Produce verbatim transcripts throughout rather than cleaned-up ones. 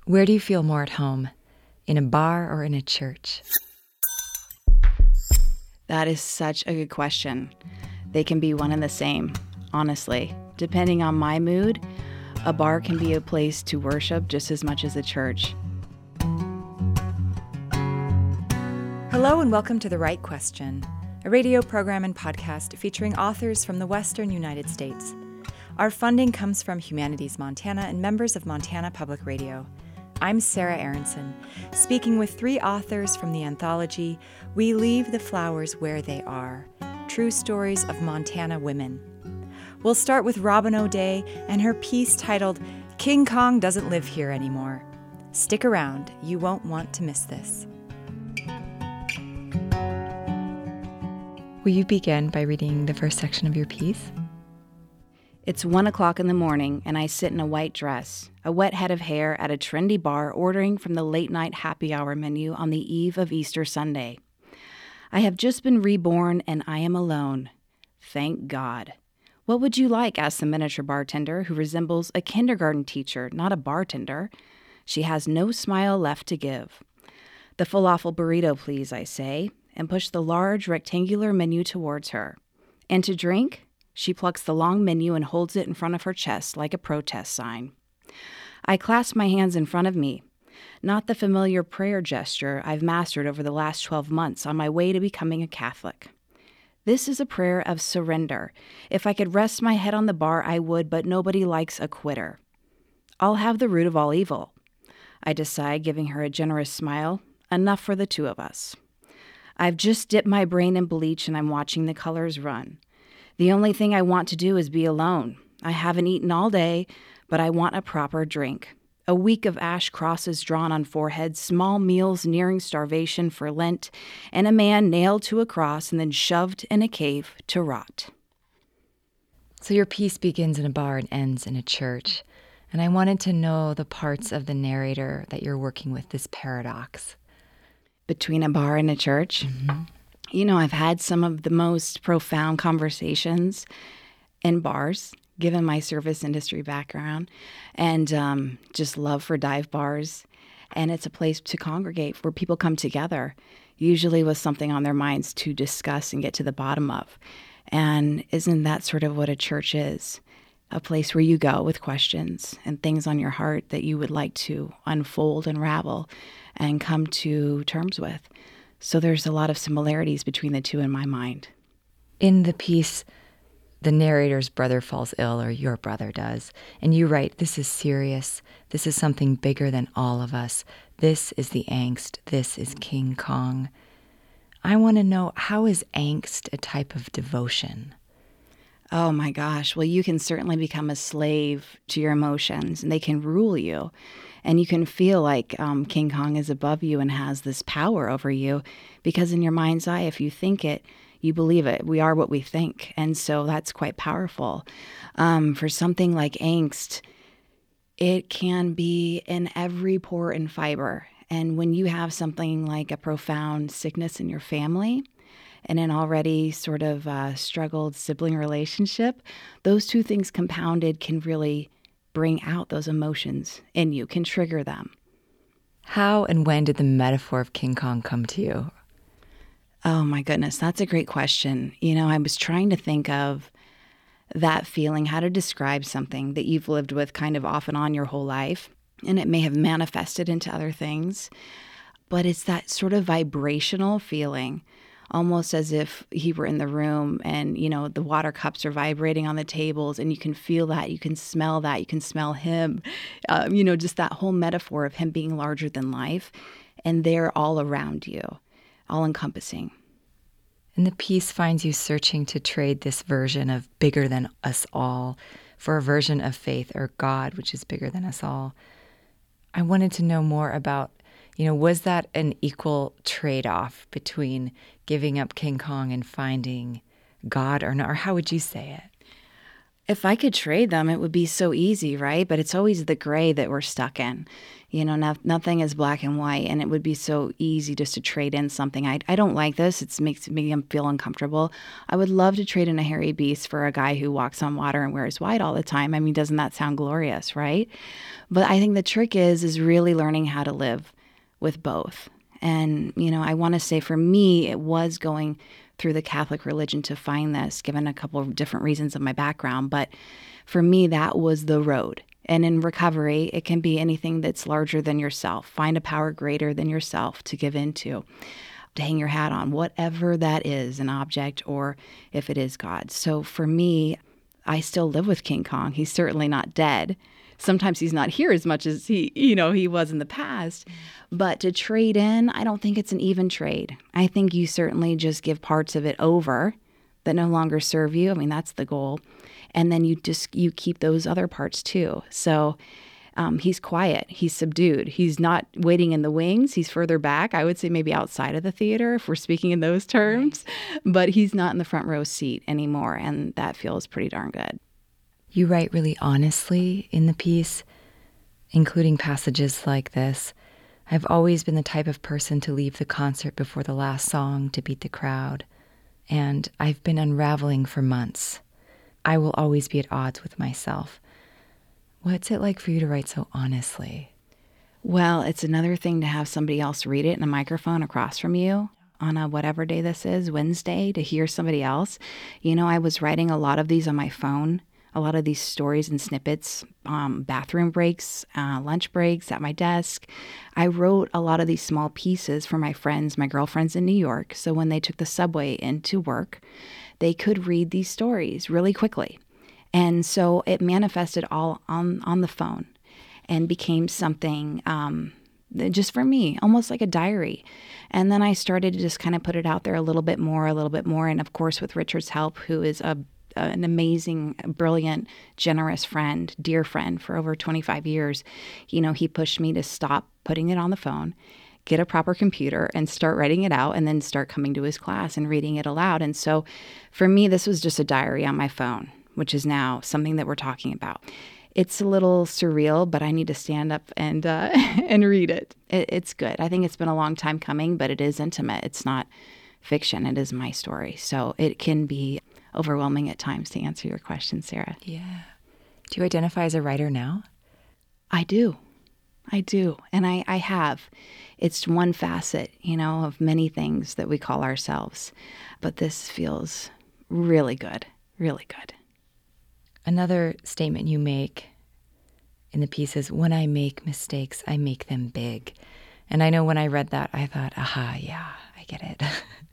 Where do you feel more at home? In a bar or in a church? That is such a good question. They can be one and the same, honestly. Depending on my mood, a bar can be a place to worship just as much as a church. Hello and welcome to The Right Question, a radio program and podcast featuring authors from the Western United States. Our funding comes from Humanities Montana and members of Montana Public Radio. I'm Sarah Aronson, speaking with three authors from the anthology We Leave the Flowers Where They Are, True Stories of Montana Women. We'll start with Robin O'Day and her piece titled King Kong Doesn't Live Here Anymore. Stick around, you won't want to miss this. Will you begin by reading the first section of your piece? It's one o'clock in the morning, and I sit in a white dress, a wet head of hair at a trendy bar ordering from the late-night happy hour menu on the eve of Easter Sunday. I have just been reborn, and I am alone. Thank God. What would you like? Asks the miniature bartender, who resembles a kindergarten teacher, not a bartender. She has no smile left to give. The falafel burrito, please, I say, and push the large rectangular menu towards her. And to drink? She plucks the long menu and holds it in front of her chest like a protest sign. I clasp my hands in front of me, not the familiar prayer gesture I've mastered over the last twelve months on my way to becoming a Catholic. This is a prayer of surrender. If I could rest my head on the bar, I would, but nobody likes a quitter. I'll have the root of all evil, I decide, giving her a generous smile, enough for the two of us. I've just dipped my brain in bleach and I'm watching the colors run. The only thing I want to do is be alone. I haven't eaten all day, but I want a proper drink. A week of ash crosses drawn on foreheads, small meals nearing starvation for Lent, and a man nailed to a cross and then shoved in a cave to rot. So your piece begins in a bar and ends in a church. And I wanted to know the parts of the narrator that you're working with, this paradox. Between a bar and a church? Mm-hmm. You know, I've had some of the most profound conversations in bars, given my service industry background, and um, just love for dive bars. And it's a place to congregate where people come together, usually with something on their minds to discuss and get to the bottom of. And isn't that sort of what a church is? A place where you go with questions and things on your heart that you would like to unfold, unravel, and come to terms with. So there's a lot of similarities between the two in my mind. In the piece, the narrator's brother falls ill, or your brother does, and you write, this is serious. This is something bigger than all of us. This is the angst. This is King Kong. I want to know, how is angst a type of devotion? Oh my gosh. Well, you can certainly become a slave to your emotions, and they can rule you. And you can feel like um, King Kong is above you and has this power over you, because in your mind's eye, if you think it, you believe it. We are what we think. And so that's quite powerful. Um, for something like angst, it can be in every pore and fiber. And when you have something like a profound sickness in your family and an already sort of uh, struggled sibling relationship, those two things compounded can really bring out those emotions in you, can trigger them. How and when did the metaphor of King Kong come to you? Oh my goodness, that's a great question. You know, I was trying to think of that feeling, how to describe something that you've lived with kind of off and on your whole life, and it may have manifested into other things, but it's that sort of vibrational feeling, almost as if he were in the room and, you know, the water cups are vibrating on the tables and you can feel that, you can smell that, you can smell him, uh, you know, just that whole metaphor of him being larger than life. And they're all around you, all encompassing. And the piece finds you searching to trade this version of bigger than us all for a version of faith or God, which is bigger than us all. I wanted to know more about, you know, was that an equal trade-off between giving up King Kong and finding God, or not? Or how would you say it? If I could trade them, it would be so easy, right? But it's always the gray that we're stuck in. You know, no, nothing is black and white, and it would be so easy just to trade in something. I, I don't like this. It makes me feel uncomfortable. I would love to trade in a hairy beast for a guy who walks on water and wears white all the time. I mean, doesn't that sound glorious, right? But I think the trick is, is really learning how to live with both. And, you know, I want to say for me, it was going through the Catholic religion to find this, given a couple of different reasons of my background. But for me, that was the road. And in recovery, it can be anything that's larger than yourself. Find a power greater than yourself to give into, to hang your hat on, whatever that is, an object, or if it is God. So for me, I still live with King Kong. He's certainly not dead. Sometimes he's not here as much as he, you know, he was in the past. But to trade in, I don't think it's an even trade. I think you certainly just give parts of it over that no longer serve you. I mean, that's the goal. And then you just, you keep those other parts too. So um, he's quiet. He's subdued. He's not waiting in the wings. He's further back. I would say maybe outside of the theater, if we're speaking in those terms. But he's not in the front row seat anymore. And that feels pretty darn good. You write really honestly in the piece, including passages like this. I've always been the type of person to leave the concert before the last song to beat the crowd. And I've been unraveling for months. I will always be at odds with myself. What's it like for you to write so honestly? Well, it's another thing to have somebody else read it in a microphone across from you on a whatever day this is, Wednesday, to hear somebody else. You know, I was writing a lot of these on my phone. A lot of these stories and snippets, um, bathroom breaks, uh, lunch breaks at my desk. I wrote a lot of these small pieces for my friends, my girlfriends in New York. So when they took the subway into work, they could read these stories really quickly. And so it manifested all on, on the phone and became something um, just for me, almost like a diary. And then I started to just kind of put it out there a little bit more, a little bit more. And of course, with Richard's help, who is a an amazing, brilliant, generous friend, dear friend for over twenty-five years, you know, he pushed me to stop putting it on the phone, get a proper computer and start writing it out, and then start coming to his class and reading it aloud. And so for me, this was just a diary on my phone, which is now something that we're talking about. It's a little surreal, but I need to stand up and uh, and read it. it. It's good. I think it's been a long time coming, but it is intimate. It's not fiction. It is my story. So it can be overwhelming at times, to answer your question, Sarah. Yeah. Do you identify as a writer now? I do. I do. And I, I have. It's one facet, you know, of many things that we call ourselves. But this feels really good, really good. Another statement you make in the piece is, when I make mistakes, I make them big. And I know when I read that, I thought, aha, yeah, I get it.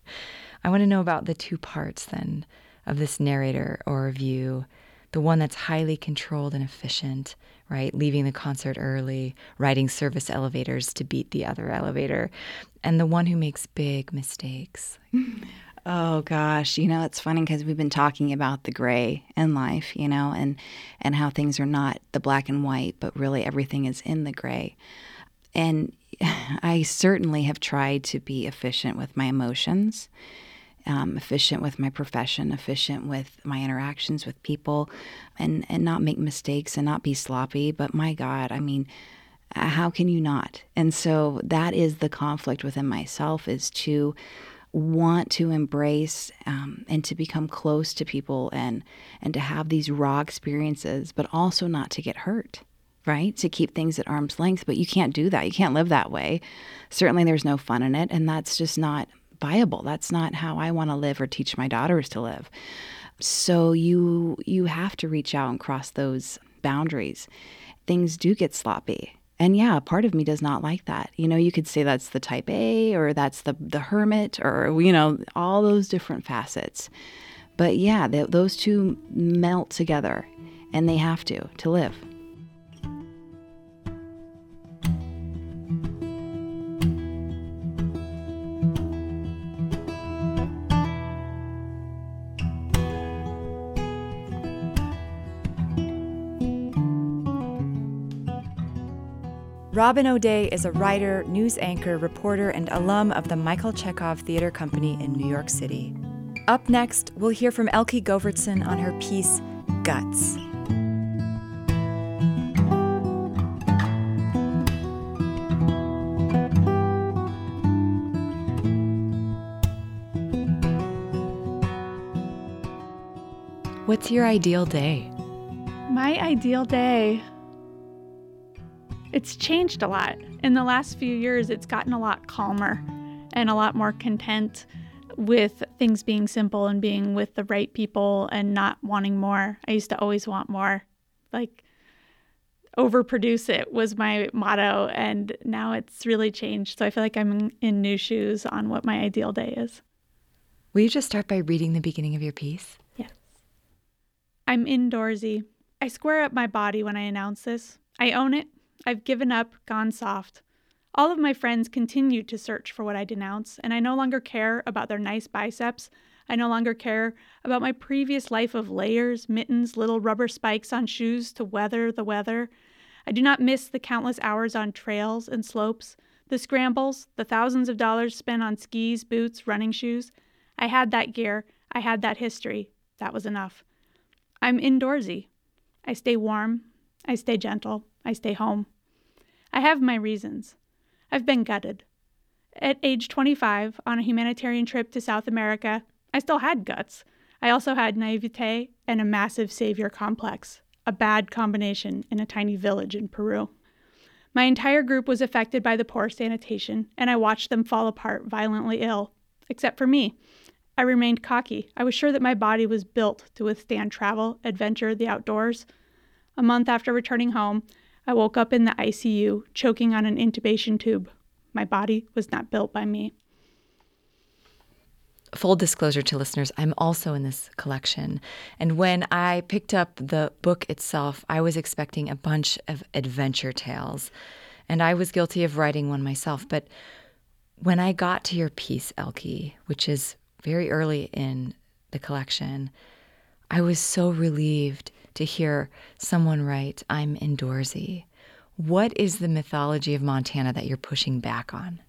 I want to know about the two parts then of this narrator or view, the one that's highly controlled and efficient, right? Leaving the concert early, riding service elevators to beat the other elevator, and the one who makes big mistakes. Oh, gosh. You know, it's funny because we've been talking about the gray in life, you know, and, and how things are not the black and white, but really everything is in the gray. And I certainly have tried to be efficient with my emotions, Um, efficient with my profession, efficient with my interactions with people, and, and not make mistakes and not be sloppy. But my God, I mean, how can you not? And so that is the conflict within myself, is to want to embrace um, and to become close to people and, and to have these raw experiences, but also not to get hurt, right? To keep things at arm's length. But you can't do that. You can't live that way. Certainly there's no fun in it. And that's just not viable. That's not how I want to live or teach my daughters to live. So you you have to reach out and cross those boundaries. Things do get sloppy. And yeah, part of me does not like that. You know, you could say that's the type A, or that's the the hermit, or, you know, all those different facets. But yeah, they, those two melt together, and they have to, to live. Robin O'Day is a writer, news anchor, reporter, and alum of the Michael Chekhov Theater Company in New York City. Up next, we'll hear from Elke Govertson on her piece, guts. What's your ideal day? My ideal day, it's changed a lot. In the last few years, it's gotten a lot calmer and a lot more content with things being simple and being with the right people and not wanting more. I used to always want more. Like, overproduce it was my motto, and now it's really changed. So I feel like I'm in, in new shoes on what my ideal day is. Will you just start by reading the beginning of your piece? Yes. I'm indoorsy. I square up my body when I announce this. I own it. I've given up, gone soft. All of my friends continue to search for what I denounce, and I no longer care about their nice biceps. I no longer care about my previous life of layers, mittens, little rubber spikes on shoes to weather the weather. I do not miss the countless hours on trails and slopes, the scrambles, the thousands of dollars spent on skis, boots, running shoes. I had that gear. I had that history. That was enough. I'm indoorsy. I stay warm. I stay gentle. I stay home. I have my reasons. I've been gutted. At age twenty-five, on a humanitarian trip to South America, I still had guts. I also had naivete and a massive savior complex, a bad combination in a tiny village in Peru. My entire group was affected by the poor sanitation, and I watched them fall apart violently ill, except for me. I remained cocky. I was sure that my body was built to withstand travel, adventure, the outdoors. A month after returning home, I woke up in the I C U, choking on an intubation tube. My body was not built by me. Full disclosure to listeners, I'm also in this collection. And when I picked up the book itself, I was expecting a bunch of adventure tales. And I was guilty of writing one myself. But when I got to your piece, Elke, which is very early in the collection, I was so relieved to hear someone write, I'm indoorsy. What is the mythology of Montana that you're pushing back on?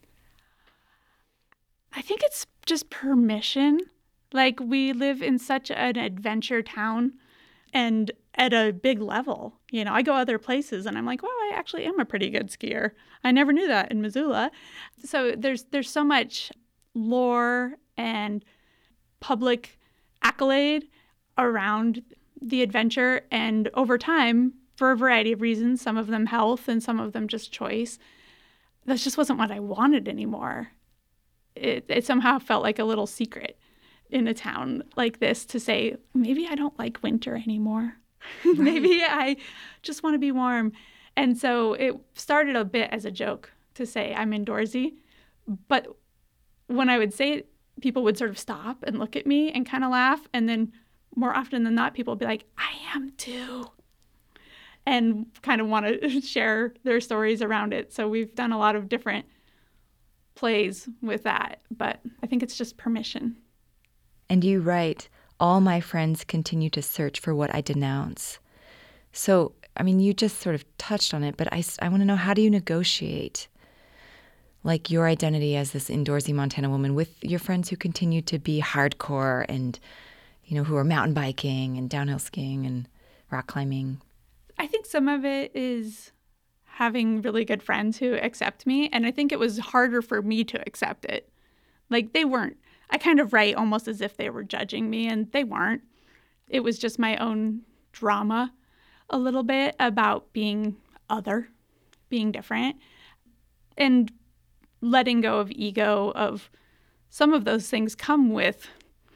I think it's just permission. Like, we live in such an adventure town and at a big level. You know, I go other places and I'm like, well, I actually am a pretty good skier. I never knew that in Missoula. So there's there's so much lore and public accolade around the adventure, and over time, for a variety of reasons, some of them health and some of them just choice, that just wasn't what I wanted anymore. It, it somehow felt like a little secret in a town like this to say, maybe I don't like winter anymore. Right. Maybe I just want to be warm. And so it started a bit as a joke to say I'm indoorsy. But when I would say it, people would sort of stop and look at me and kind of laugh. And then more often than not, people would be like, I am too. And kind of want to share their stories around it. So we've done a lot of different plays with that. But I think it's just permission. And you write, all my friends continue to search for what I denounce. So, I mean, you just sort of touched on it, but I, I want to know, how do you negotiate like your identity as this indoorsy Montana woman with your friends who continue to be hardcore and, you know, who are mountain biking and downhill skiing and rock climbing? I think some of it is having really good friends who accept me. And I think it was harder for me to accept it. Like, they weren't. I kind of write almost as if they were judging me, and they weren't. It was just my own drama a little bit about being other, being different, and letting go of ego of some of those things come with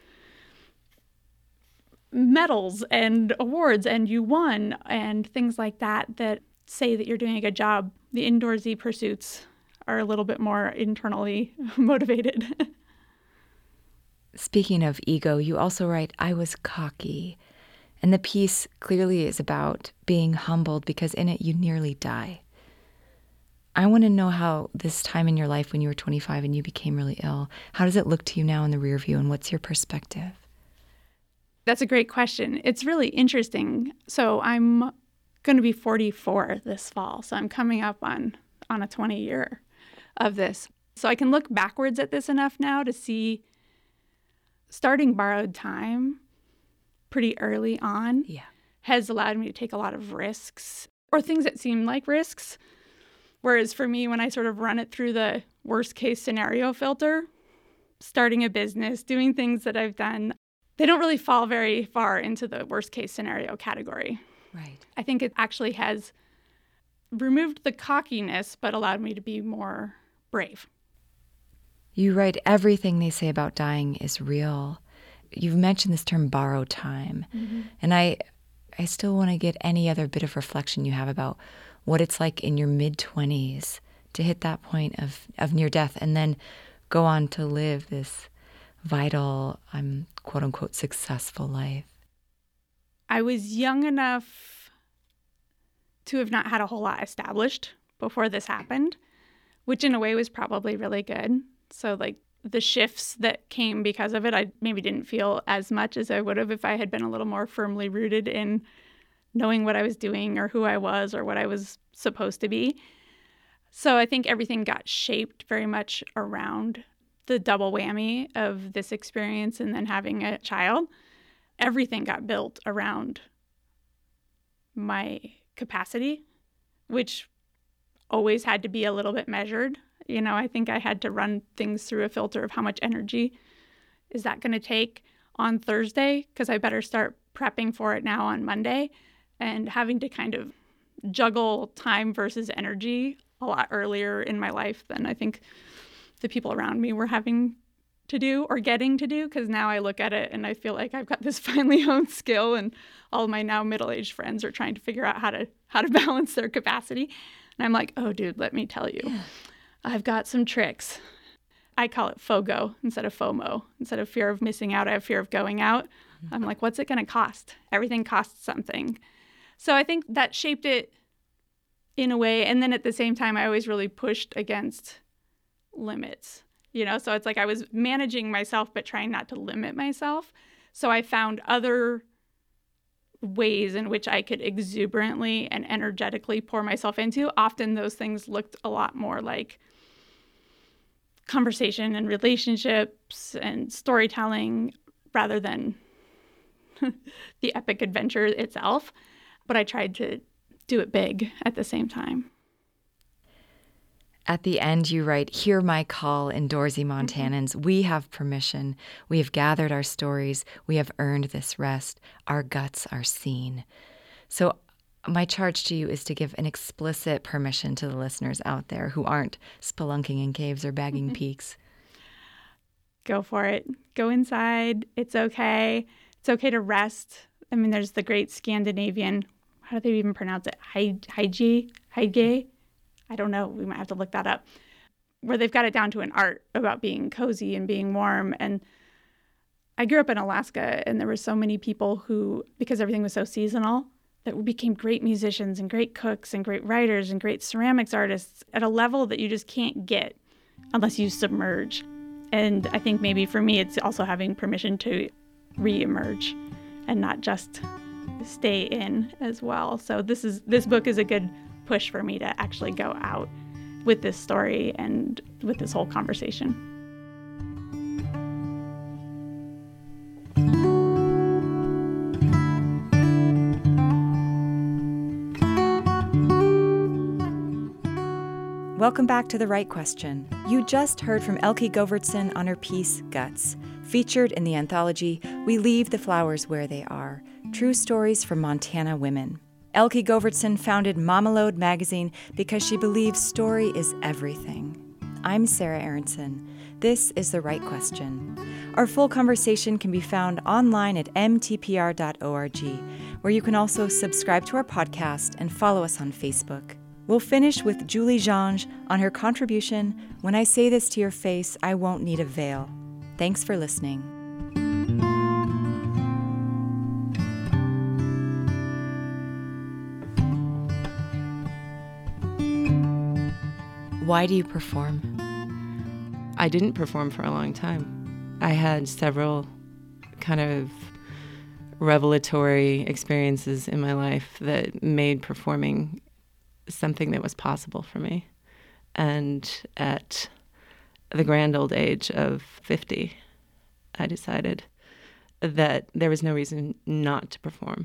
medals and awards and you won and things like that that say that you're doing a good job. The indoorsy pursuits are a little bit more internally motivated. Speaking of ego, you also write, I was cocky. And the piece clearly is about being humbled because in it you nearly die. I want to know how this time in your life when you were twenty-five and you became really ill, how does it look to you now in the rear view, and what's your perspective? That's a great question. It's really interesting. So I'm going to be forty-four this fall. So I'm coming up on, on a twenty year of this. So I can look backwards at this enough now to see starting borrowed time pretty early on. Yeah. has allowed me to take a lot of risks, or things that seem like risks. Whereas for me, when I sort of run it through the worst case scenario filter, starting a business, doing things that I've done, they don't really fall very far into the worst case scenario category. Right. I think it actually has removed the cockiness, but allowed me to be more brave. You write, everything they say about dying is real. You've mentioned this term borrowed time. Mm-hmm. And I I still want to get any other bit of reflection you have about what it's like in your mid-twenties to hit that point of, of near death and then go on to live this vital, um, quote-unquote, successful life. I was young enough to have not had a whole lot established before this happened, which in a way was probably really good. So, like, the shifts that came because of it, I maybe didn't feel as much as I would have if I had been a little more firmly rooted in knowing what I was doing or who I was or what I was supposed to be. So I think everything got shaped very much around the double whammy of this experience and then having a child. Everything got built around my capacity, which always had to be a little bit measured. You know, I think I had to run things through a filter of how much energy is that going to take on Thursday, because I better start prepping for it now on Monday, and having to kind of juggle time versus energy a lot earlier in my life than I think the people around me were having to do or getting to do, because now I look at it and I feel like I've got this finely honed skill, and all of my now middle-aged friends are trying to figure out how to how to balance their capacity. And I'm like, oh, dude, let me tell you. Yeah. I've got some tricks. I call it FOGO instead of FOMO. Instead of fear of missing out, I have fear of going out. Mm-hmm. I'm like, what's it going to cost? Everything costs something. So I think that shaped it in a way. And then at the same time, I always really pushed against limits. You know, so it's like I was managing myself, but trying not to limit myself. So I found other ways in which I could exuberantly and energetically pour myself into. Often those things looked a lot more like conversation and relationships and storytelling rather than the epic adventure itself. But I tried to do it big at the same time. At the end, you write, "Hear my call, Indoorsy Montanans. Mm-hmm. We have permission. We have gathered our stories. We have earned this rest. Our guts are seen." So my charge to you is to give an explicit permission to the listeners out there who aren't spelunking in caves or bagging mm-hmm. peaks. Go for it. Go inside. It's okay. It's okay to rest. I mean, there's the great Scandinavian, how do they even pronounce it? Hyge? Hyge? I don't know. We might have to look that up. Where they've got it down to an art about being cozy and being warm. And I grew up in Alaska, and there were so many people who, because everything was so seasonal, that became great musicians and great cooks and great writers and great ceramics artists at a level that you just can't get unless you submerge. And I think maybe for me, it's also having permission to re-emerge and not just stay in as well. So this is this book is a good push for me to actually go out with this story and with this whole conversation. Welcome back to The Right Question. You just heard from Elke Govertson on her piece, Guts, featured in the anthology We Leave the Flowers Where They Are, True Stories from Montana Women. Elke Govertson founded Mamalode magazine because she believes story is everything. I'm Sarah Aronson. This is The Right Question. Our full conversation can be found online at m t p r dot org, where you can also subscribe to our podcast and follow us on Facebook. We'll finish with Julie Jange on her contribution, When I Say This to Your Face, I Won't Need a Veil. Thanks for listening. Why do you perform? I didn't perform for a long time. I had several kind of revelatory experiences in my life that made performing something that was possible for me. And at the grand old age of fifty, I decided that there was no reason not to perform.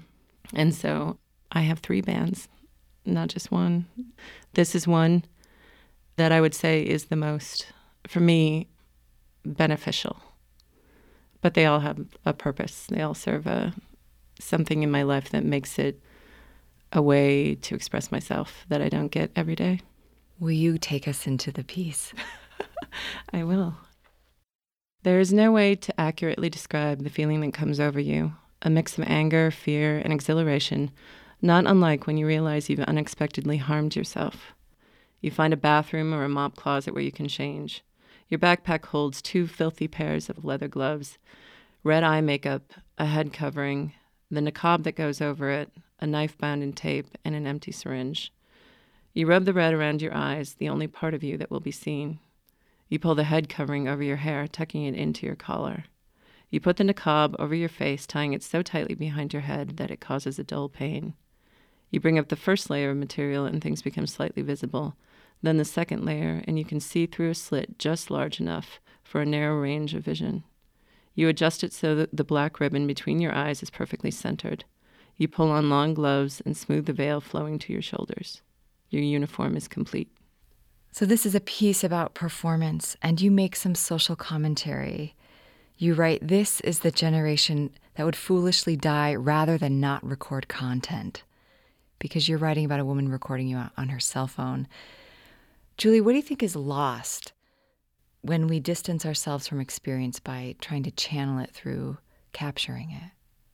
And so I have three bands, not just one. This is one that I would say is the most, for me, beneficial. But they all have a purpose. They all serve a something in my life that makes it a way to express myself that I don't get every day. Will you take us into the piece? I will. There is no way to accurately describe the feeling that comes over you, a mix of anger, fear, and exhilaration, not unlike when you realize you've unexpectedly harmed yourself. You find a bathroom or a mop closet where you can change. Your backpack holds two filthy pairs of leather gloves, red eye makeup, a head covering, the niqab that goes over it, a knife bound in tape, and an empty syringe. You rub the red around your eyes, the only part of you that will be seen. You pull the head covering over your hair, tucking it into your collar. You put the niqab over your face, tying it so tightly behind your head that it causes a dull pain. You bring up the first layer of material and things become slightly visible. Then the second layer, and you can see through a slit just large enough for a narrow range of vision. You adjust it so that the black ribbon between your eyes is perfectly centered. You pull on long gloves and smooth the veil flowing to your shoulders. Your uniform is complete. So this is a piece about performance, and you make some social commentary. You write, "This is the generation that would foolishly die rather than not record content," because you're writing about a woman recording you on her cell phone. Julie, what do you think is lost when we distance ourselves from experience by trying to channel it through capturing it?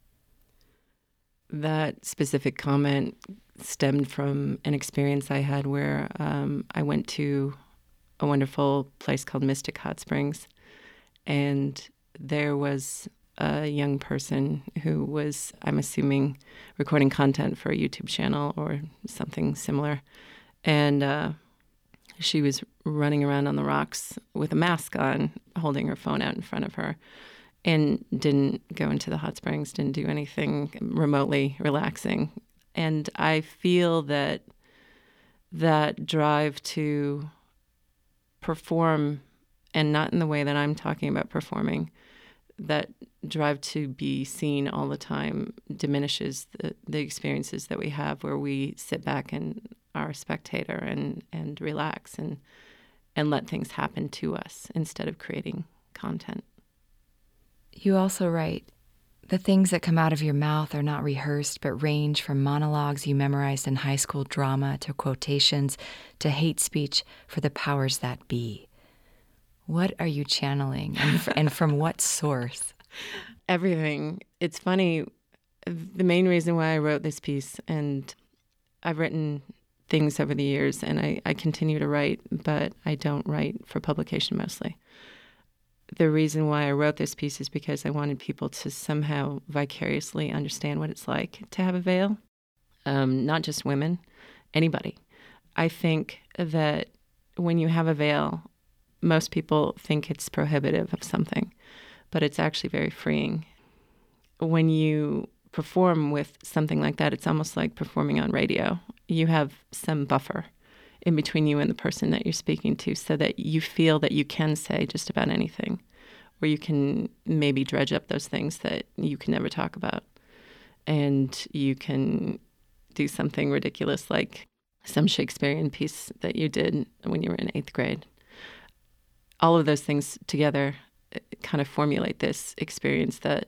That specific comment stemmed from an experience I had where um, I went to a wonderful place called Mystic Hot Springs, and there was a young person who was, I'm assuming, recording content for a YouTube channel or something similar. And uh, she was running around on the rocks with a mask on, holding her phone out in front of her, and didn't go into the hot springs, didn't do anything remotely relaxing. And I feel that that drive to perform, and not in the way that I'm talking about performing, that drive to be seen all the time diminishes the, the experiences that we have where we sit back and are a spectator and, and relax and and let things happen to us instead of creating content. You also write, "The things that come out of your mouth are not rehearsed, but range from monologues you memorized in high school drama to quotations to hate speech for the powers that be." What are you channeling, and, f- and from what source? Everything. It's funny. The main reason why I wrote this piece, and I've written things over the years, and I, I continue to write, but I don't write for publication mostly. The reason why I wrote this piece is because I wanted people to somehow vicariously understand what it's like to have a veil, um, not just women, anybody. I think that when you have a veil, most people think it's prohibitive of something, but it's actually very freeing. When you perform with something like that, it's almost like performing on radio. You have some buffer in between you and the person that you're speaking to so that you feel that you can say just about anything, or you can maybe dredge up those things that you can never talk about. And you can do something ridiculous like some Shakespearean piece that you did when you were in eighth grade. All of those things together kind of formulate this experience that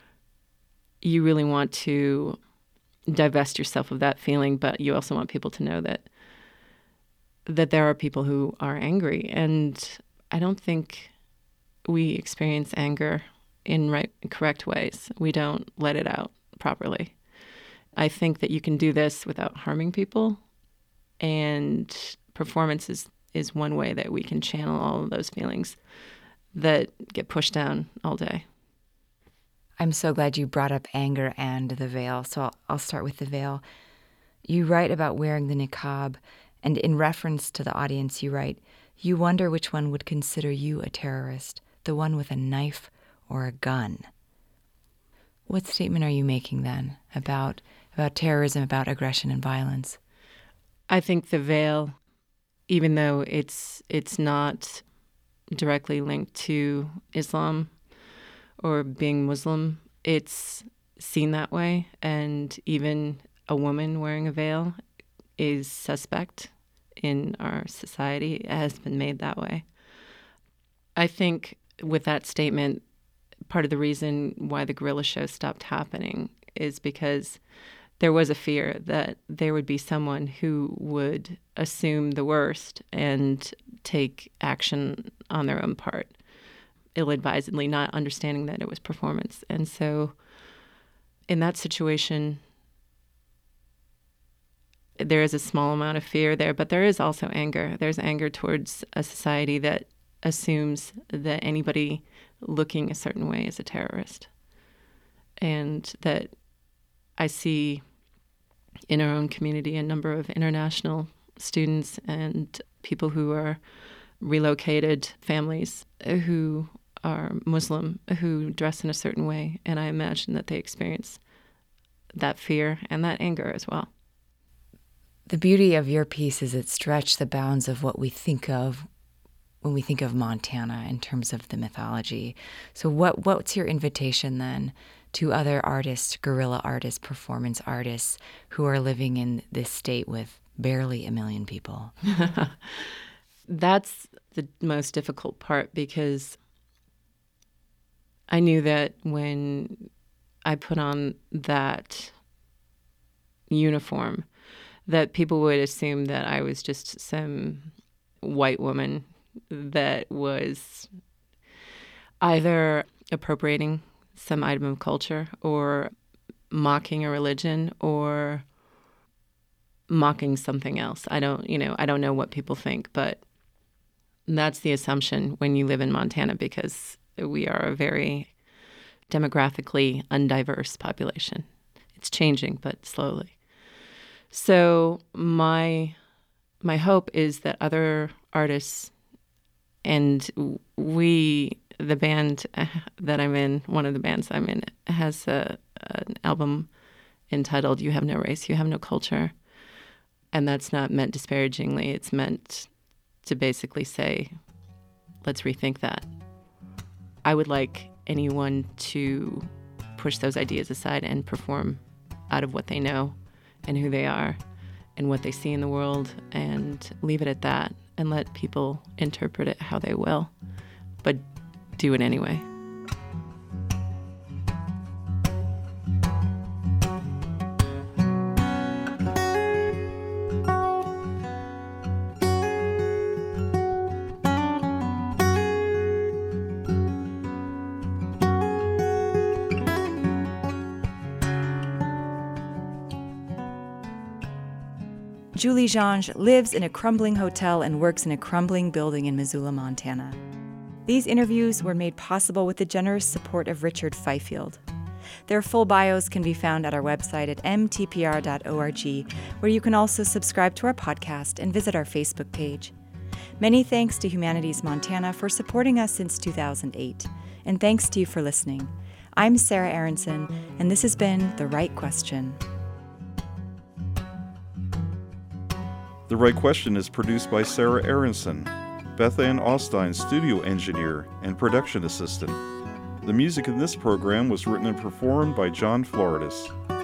you really want to divest yourself of that feeling, but you also want people to know that that there are people who are angry. And I don't think we experience anger in right, correct ways. We don't let it out properly. I think that you can do this without harming people, and performance is, is one way that we can channel all of those feelings that get pushed down all day. I'm so glad you brought up anger and the veil, so I'll, I'll start with the veil. You write about wearing the niqab, and in reference to the audience, you write, "You wonder which one would consider you a terrorist, the one with a knife or a gun." What statement are you making then about about terrorism, about aggression and violence? I think the veil, even though it's it's not directly linked to Islam or being Muslim, it's seen that way, and even a woman wearing a veil is suspect in our society. It has been made that way. I think with that statement, part of the reason why the Gorilla Show stopped happening is because there was a fear that there would be someone who would assume the worst and take action on their own part, ill-advisedly, not understanding that it was performance. And so in that situation, there is a small amount of fear there, but there is also anger. There's anger towards a society that assumes that anybody looking a certain way is a terrorist. And that I see in our own community a number of international students and people who are relocated families who are Muslim, who dress in a certain way. And I imagine that they experience that fear and that anger as well. The beauty of your piece is it stretched the bounds of what we think of when we think of Montana in terms of the mythology. So what what's your invitation then to other artists, guerrilla artists, performance artists who are living in this state with barely a million people? That's the most difficult part, because I knew that when I put on that uniform, that people would assume that I was just some white woman that was either appropriating some item of culture or mocking a religion or mocking something else. I don't, you know, I don't know what people think, but that's the assumption when you live in Montana, because we are a very demographically undiverse population. It's changing, but slowly. So my my hope is that other artists, and we, the band that I'm in, one of the bands I'm in, has a, an album entitled You Have No Race, You Have No Culture. And that's not meant disparagingly. It's meant to basically say, let's rethink that. I would like anyone to push those ideas aside and perform out of what they know and who they are and what they see in the world, and leave it at that and let people interpret it how they will, but do it anyway. Julie Jange lives in a crumbling hotel and works in a crumbling building in Missoula, Montana. These interviews were made possible with the generous support of Richard Fifield. Their full bios can be found at our website at m t p r dot org, where you can also subscribe to our podcast and visit our Facebook page. Many thanks to Humanities Montana for supporting us since two thousand eight, and thanks to you for listening. I'm Sarah Aronson, and this has been The Right Question. The Right Question is produced by Sarah Aronson, Beth Ann Austin, studio engineer and production assistant. The music in this program was written and performed by John Floridis.